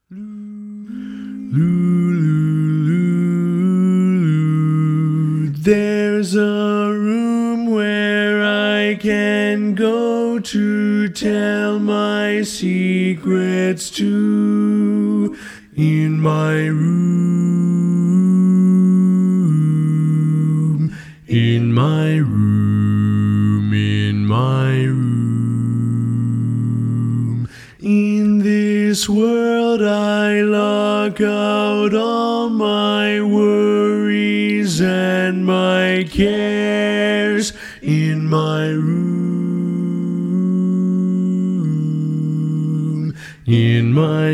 There's a room where I can go to tell my secrets to. In my room, in my room, in my room. In this world I lock out all my worries and my cares. In my room, in my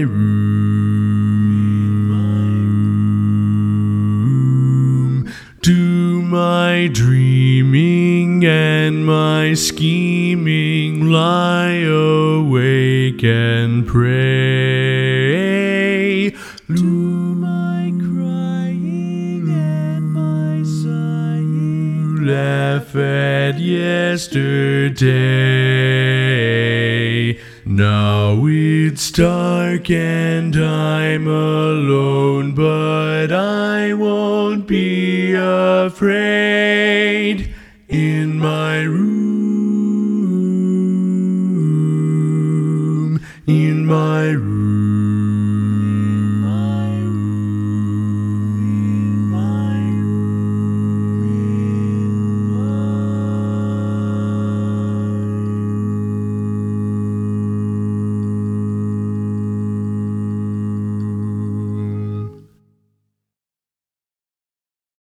room, do my dreaming and my scheming, lie awake and pray. Do my crying and my sighing, laugh at yesterday. Now it's dark and I'm alone, but I won't be afraid. In my room, in my room.